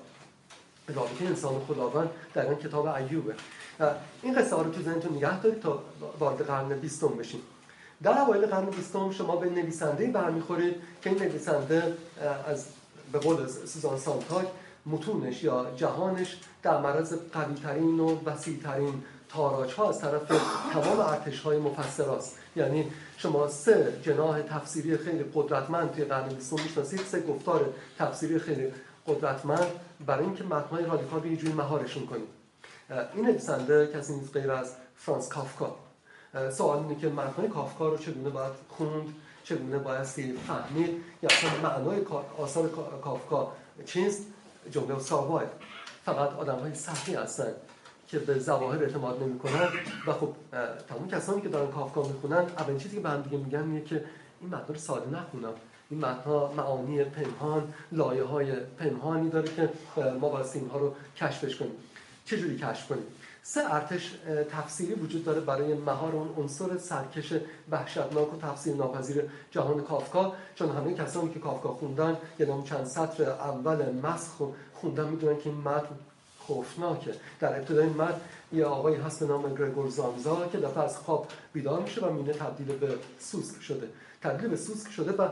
Speaker 1: رابطه انسان و خداوند در این کتاب ایوبه. این قصه ها رو تو ذهنتون نگه دارید تا وارد قرن بیستم بشیم. در اوایل قرن بیستم شما به نویسنده‌ای برمیخورید که این نویسنده از به قول سوزان سانتاگ متونش یا جهانش در معرض قوی‌ترین و وسیع‌ترین تاراج‌ها از طرف تمام ارتش‌های مفسراست. یعنی شما سه جناح تفسیری خیلی قدرتمند توی قرن بیستم می‌شناسید، سه گفتار تفسیری خیلی قدرتمند برای اینکه متن‌های رادیکال رو یه جوری مهارشون کنید. این نویسنده کسی نیست غیر از فرانس کافکا. سوال اینه که متن‌های کافکا رو چگونه باید خوند، چگونه بایستی فهمید، یا اصلا معنای آثار کافکا چیست؟ جمله ساواید فقط آدم‌های سطحی هستن که به ظواهر اعتماد نمی‌کنن و خب تمام کسانی که دارن کافکا می‌خونن اولین چیزی که به هم دیگه میگن اینه که این متن رو ساده نخونم. این متن‌ها معانی پنهان، لایه‌های پنهانی داره که ما بایستی اینها رو کشفش کنیم. چجوری کشف کنیم؟ سه ارتش تفسیری وجود داره برای مهار اون عنصر سرکش وحشتناک و تفسیر ناپذیر جهان کافکا، چون همه کسانی که کافکا خوندن یا اون چند سطر اول مسخ خوندن میدونن که این متن خوفناکه. در ابتدای این متن یه آقایی هست به نام گرگور زانزا که دفعه از خواب بیدار میشه و میبینه تبدیل به سوسک شده. تبدیل به سوسک شده و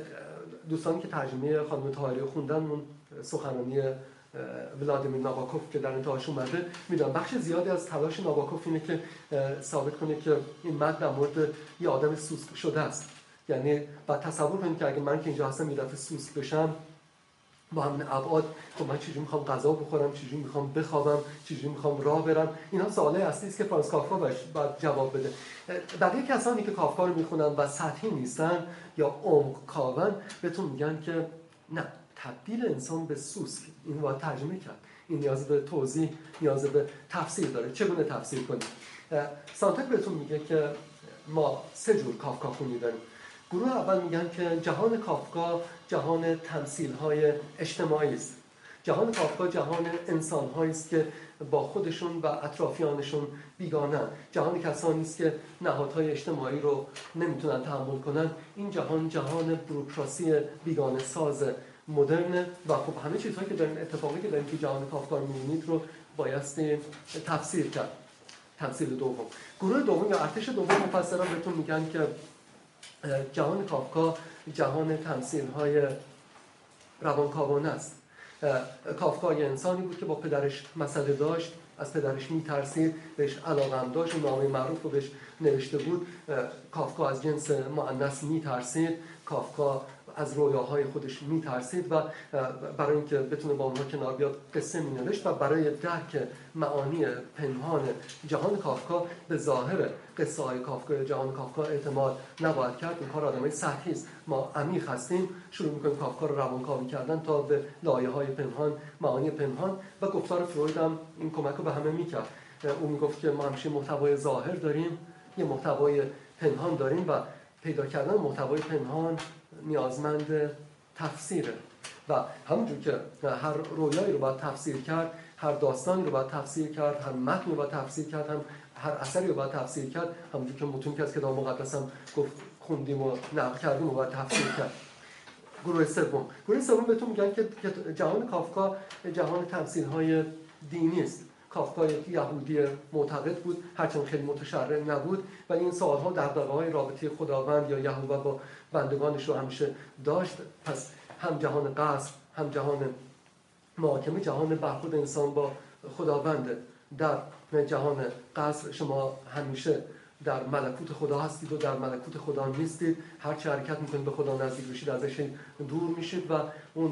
Speaker 1: دوستانی که ترجمه خانم طاهری خوندن اون سخنرانی ولادیمیر ناباکوف که در انتهاش اومده میدونم بخش زیادی از تلاش ناباکوف اینه که ثابت کنه که این متن در مورد یه آدم سوسک شده است. یعنی بعد تصور کنید که اگه من که اینجا هستم یه دفعه سوسک بشم با همین ابعاد، خب من چجوری میخوام غذا بخورم، چجوری میخوام بخوابم، چجوری میخوام راه برم؟ اینا سوالای اصلی است که فرانس کافکا باید جواب بده. بقیه کسانی که کافکا رو میخونن و سطحی نیستن یا عمق کاون بهتون میگن که نه، تبدیل انسان به سوسک این باید ترجمه کرد. این نیاز به توضیح، نیاز به تفسیر داره. چگونه تفسیر کنیم؟ سانتاگ بهتون میگه که ما سه جور کافکا خونی داریم. گروه اول میگن که جهان کافکا جهان تمثیل‌های اجتماعی است. جهان کافکا جهان انسان‌هایی است که با خودشون و اطرافیانشون بیگانه. جهان کسانی است که نهادهای اجتماعی رو نمیتونن تحمل کنن. این جهان جهان بوروکراسی بیگانه ساز مدرن و خب همه چیزهایی که دارین، اتفاقی که دارین که جهان کافکا رو می‌بینید رو بایستی تفسیر کرد. تمثیل دوم، گروه دوم یا ارتش دوم مفسران بهتون میگن که جهان کافکا جهان تمثیل‌های روانکاوانه است. کافکا یه انسانی بود که با پدرش مسئله داشت، از پدرش میترسید، بهش علاقه‌ام داشت و نامه معروف رو بهش نوشته بود. کافکا از جنس مؤنث میترسید، کافکا از رویاهای خودش میترسید و برای اینکه بتونه با اونها کنار بیاد قصه مینوشت و برای درک معانی پنهان جهان کافکا به ظاهر قصه های کافکا یا جهان کافکا اعتماد نباید کرد. این کار آدمای سطحی است. ما عمیق هستیم، شروع میکنیم کافکا رو روانکاوی کردن تا به لایه های پنهان، معانی پنهان. و گفتار فروید هم این کمک رو به همه میکرد. اون میگفت که ما همیشه محتوای ظاهر داریم، یه محتوای پنهان داریم و پیدا کردن محتوای پنهان نیازمند تفسیره. و همونجور که هر رویایی رو باید تفسیر کرد، هر داستانی رو باید تفسیر کرد، هر متنی رو باید تفسیر کرد، هم هر اثری رو باید تفسیر کرد، همونجور که متونی که از کتاب مقدس هم گفت خوندیم و نقل کردیم و باید تفسیر کرد. گروه سوم گروه سوم بهتون میگن که جهان کافکا جهان تمثیل‌های دینی است. کافکا یک یهودی معتقد بود، هرچند خیلی متشرع نبود، ولی این سالها دغدغه‌های رابطه خداوند یا یهوه با بندگانش رو همیشه داشت. پس هم جهان قصر، هم جهان محاکمه، جهان برخورد انسان با خداوند. در جهان قصر شما همیشه در ملکوت خدا هستید و در ملکوت خدا نیستید. هر چه حرکت میکنید به خدا نزدیک بشید ازش دور میشید و اون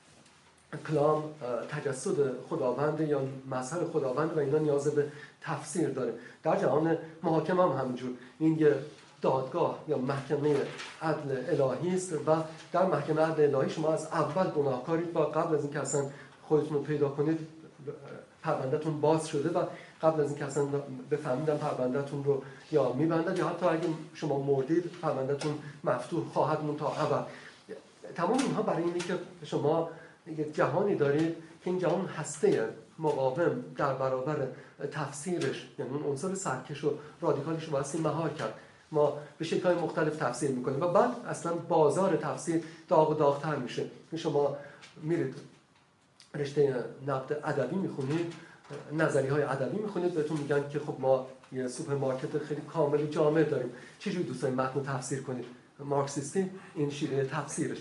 Speaker 1: کلام تجسد خداوند یا مظهر خداوند و اینا نیاز به تفسیر داره. در جهان محاکمه هم همینجور، این یه دادگاه یا محکمه عدل الهی است و در محکمه عدل الهی شما از اول گناهکارید و قبل از اینکه اصلا خودتون رو پیدا کنید پروندهتون باز شده و قبل از اینکه اصلا بفهمیدن پروندهتون رو یا میبندن یا حتی اگه شما مردید پروندهتون مفتوح خواهد موند تا ابد. تمام اینها برای اینه که شما یک جهانی دارید که این جهان هسته مقاوم در برابر تفسیرش، یعنی اون عنصر سرکش و رادیکالش رو باید مهار کرد. ما به شکل‌های مختلف تفسیر میکنیم و بعد اصلا بازار تفسیر داغ و داغ‌تر میشه. شما میرید رشته نقد ادبی میخونید، نظریه‌های ادبی میخونید، بهتون میگن که خب ما یه سوپرمارکت خیلی کامل جامع داریم، چجوری دوست دارید متن تفسیر کنید؟ مارکسیستی این شیوه تفسیرش.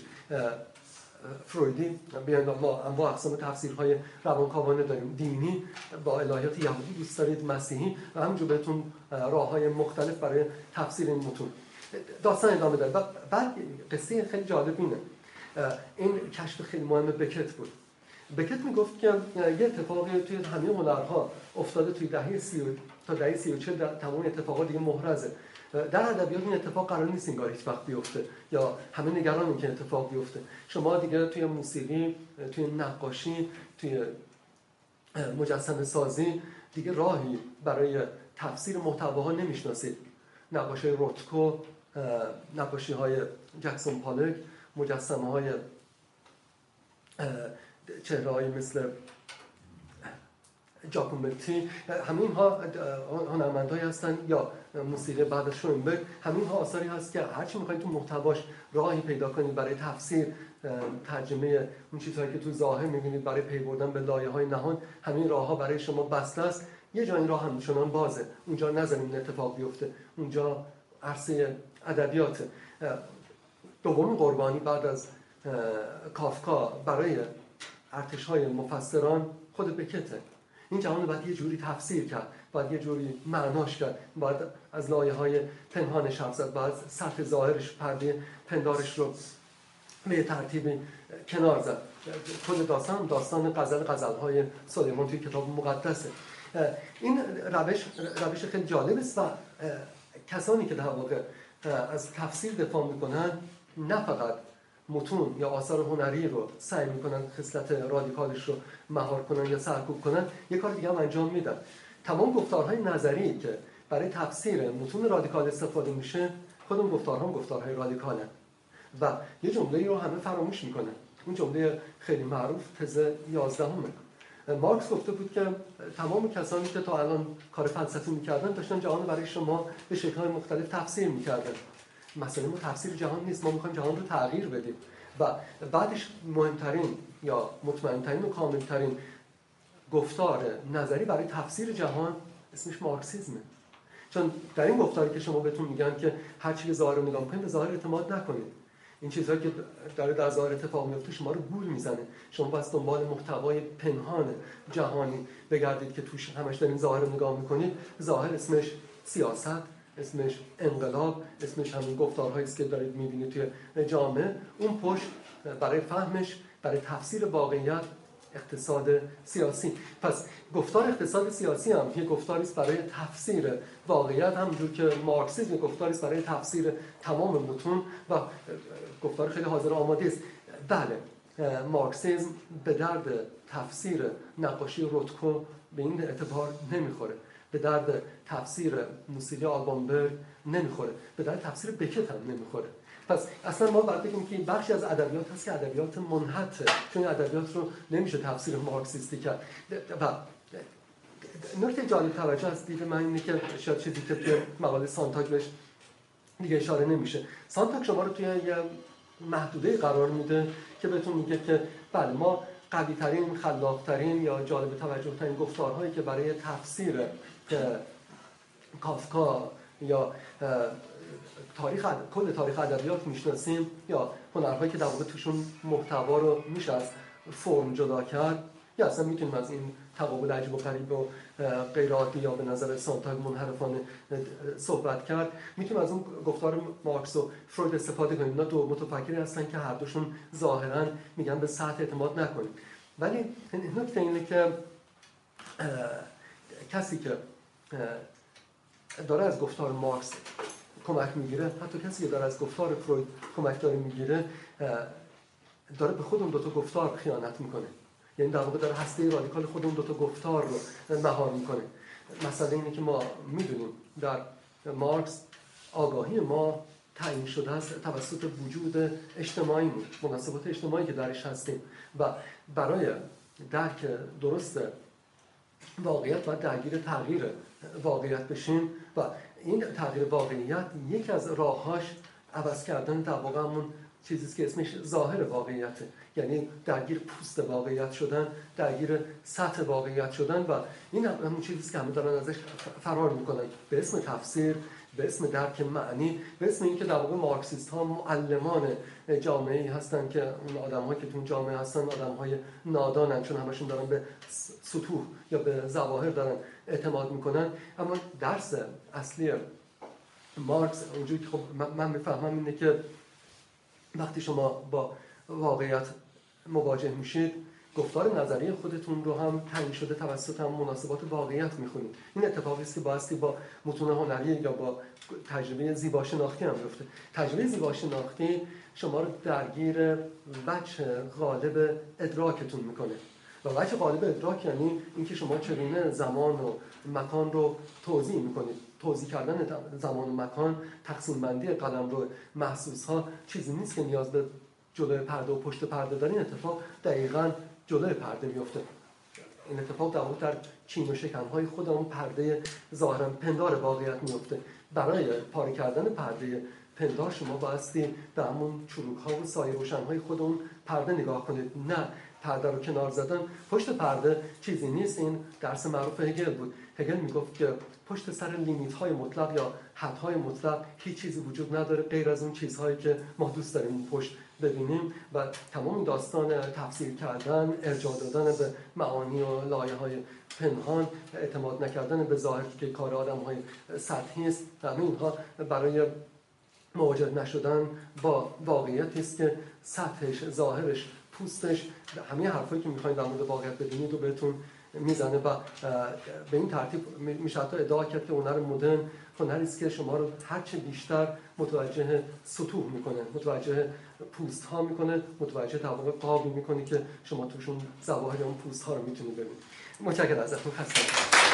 Speaker 1: فرویدی بیان ما انواع اقسام تفسیرهای روانکاوانه داریم، دینی با الهیات یهودی دوست دارید، مسیحی، و همینجور بهتون راه‌های مختلف برای تفسیر این متون. داستان ادامه داره. بعد قصه خیلی جالب اینه، این کشف خیلی مهم بکت بود. بکت میگفت که یه اتفاقی توی همه هنرها افتاده توی دهه سی تا دهه سی و چهل، تمام اتفاقات دیگه محرزه. در ادبیات این اتفاق قرار نیست انگار هیچ وقت بیفته یا همه نگرانن که اتفاق بیفته. شما دیگه توی موسیقی، توی نقاشی، توی مجسمه سازی دیگه راهی برای تفسیر محتواها نمیشناسید. نقاشی روتکو، نقاشی های جکسون پالک، مجسمه های چهره های مثل جاکومتی، همین ها هنرمندایی هستن، یا موسیقی بعد از شوینبرگ، همین ها آثاری هست که هرچی میخواید تو محتواش راهی پیدا کنید برای تفسیر، ترجمه اون چیزهایی که تو ظاهر میبینید برای پی بردن به لایه‌های نهان، همین راه‌ها برای شما بسته است. یه جای این راه همچنان بازه، اونجا نذاریم این اتفاق بیفته، اونجا عرصه ادبیات. دومین قربانی بعد از کافکا برای ارتش‌های مفسران خود بکته. این جهان رو باید یه جوری تفسیر کرد، باید یه جوری معناش کرد، باید از لایه‌های پنهانش حرف زد، باید سطح ظاهرش، پرده پندارش رو به ترتیبی کنار زد. خود داستان داستان غزل غزل‌های سلیمان توی کتاب مقدسه. این روش روش خیلی جالب است و کسانی که در واقع از تفسیر دفاع میکنن نه فقط متون یا آثار هنری رو سعی میکنن خصلت رادیکالش رو مهار کنن یا سرکوب کنن، یه کار دیگه هم انجام میدن. تمام گفتارهای نظری که برای تفسیر متون رادیکال استفاده میشه، خود اون گفتارها هم گفتارهای رادیکالن و یه جمله رو همه فراموش میکنن. اون جمله خیلی معروف تز یازدهمه. مارکس گفته بود که تمام کسانی که تا الان کار فلسفی میکردن داشتن جهان رو برای شما به شکل‌های مختلف تفسیر میکردن. مثلا ما تفسیر جهان نیست، ما میخوایم جهان رو تغییر بدیم. و بعدش مهمترین یا مطمئنترین و کاملترین گفتار نظری برای تفسیر جهان اسمش مارکسیسمه. چون در این گفتاری که شما بهتون میگن که هر چی که ظاهر رو نگاه میکنید به ظاهر اعتماد نکنید، این چیزهایی که داره در ظاهر اتفاق میفته شما رو گول میزنه، شما باید دنبال محتوای پنهان جهانی بگردید که توش همش دارین ظاهر رو نگاه میکنید. ظاهر اسمش سیاست، اسمش انقلاب، اسمش همین گفتارهایی است که دارید میبینید توی جامعه. اون پشت برای فهمش، برای تفسیر واقعیت، اقتصاد سیاسی. پس گفتار اقتصاد سیاسی هم یه گفتاری است برای تفسیر واقعیت، همونجور که مارکسیسم گفتاری است برای تفسیر تمام متون و گفتار خیلی حاضر و آماده است. بله، مارکسیسم به درد تفسیر نقاشی روتکو به این اعتبار نمیخوره، به درد تفسیر موسیقی آلبان برگ نمیخوره، به درد تفسیر بکت هم نمیخوره. پس اصلا ما باید بگیم که این بخشی از ادبیات هست که ادبیات منحته، چون ادبیات رو نمیشه تفسیر مارکسیستی کرد. و نکته جالب توجه از دید من اینه که شاید چیزی که توی مقاله سانتاگ بهش دیگه اشاره نمیشه. سانتاگ شما رو توی یه محدوده قرار میده که بهتون میگه که بله ما قوی ترین، خلاق ترین یا جالب توجه ترین گفتارهایی که برای تفسیر کافکا یا تاریخ کل تاریخ ادبیات میشناسیم یا هنرهایی که در واقع توشون محتوا رو میشه از فرم جدا کرد، یا اصلا میتونیم از این تقابل عجیب و غریب و غیر عادی یا به نظر سانتاگ منحرفانه صحبت کرد. میتونیم از اون گفتار مارکس و فروید استفاده کنیم. اینا دو متفکری هستن که هر دوشون ظاهرا میگن به سطح اعتماد نکنیم، ولی نکته اینه که کسی که داره از گفتار مارکس کمک میگیره، حتی کسی که داره از گفتار فروید کمک داره میگیره، داره به خود اون دو تا گفتار خیانت میکنه. یعنی در واقع داره هسته رادیکال خود اون دو تا گفتار رو مهار میکنه. مسئله اینه که ما میدونیم در مارکس آگاهی ما تعیین شده است توسط وجود اجتماعی، مناسبات اجتماعی که درش هستیم و برای درک درست واقعیت باید درگیر تغییر واقعیت بشیم و این تغییر واقعیت یکی از راه‌هاش عوض کردن در واقع همون چیزی که اسمش ظاهر واقعیته، یعنی درگیر پوست واقعیت شدن، درگیر سطح واقعیت شدن و این همون چیزی که همه دارن ازش فرار میکنن به اسم تفسیر، به اسم درک معنی، به اسم اینکه در واقع مارکسیست ها معلمان جامعه‌ای هستن که اون آدم‌هایی که تو اون جامعه هستن آدم‌های نادانن، چون همشون دارن به سطوح یا به ظواهر دارن اعتماد میکنن. اما درس اصلی مارکس اونجوری که خب من میفهمم اینه که وقتی شما با واقعیت مواجه میشید، گفتار نظری خودتون رو هم تعیین شده توسط هم مناسبات واقعیت میخونید. این اتفاقی است که بایستی با متون هنری یا با تجربه زیباشناختی هم بیفته. تجربه زیباشناختی شما رو درگیر وجه غالب ادراکتون میکنه و وجه غالب ادراک یعنی اینکه شما چگونه زمان و مکان رو توضیح میکنید. توضیح کردن زمان و مکان، تقسیم بندی قلمرو محسوس ها چیزی نیست که نیاز به جلوی پرده و پشت پرده دارین. اتفاق دقیقاً جلوی پرده میفته. این اتفاق در واقع در چین و شکن‌های خود اون پرده ظاهراً پندار واقعیت میفته. برای پاره کردن پرده پندار شما بایستی به همون چروک‌ها و سایه روشن‌های خود اون پرده نگاه کنید، نه پرده رو کنار زدن. پشت پرده چیزی نیست. این درس معروف هگل بود. هگل میگفت که پشت سر لیمیت‌های مطلق یا حدهای مطلق هیچ چیزی وجود نداره غیر از اون چیزهایی که ما دوست داریم پشت ببینیم و تمام این داستان تفسیر کردن، ارجاع دادن به معانی و لایه‌های پنهان، اعتماد نکردن به ظاهر که کار آدم‌های سطحی است، همه اینها برای مواجه نشدن با واقعیتی است که سطحش، ظاهرش، پوستش، همه حرفایی که می‌خواید در مورد واقعیت بدونید رو بهتون میزنه و به این ترتیب میشه حتی ادعا کرد که هنر مدرن هنری است که شما رو هرچه بیشتر متوجه سطوح میکنه، متوجه پوست ها میکنه، متوجه در واقع قابی میکنه که شما توشون ظواهر اون پوست ها رو میتونید ببینید. متشکرم ازتون. خسته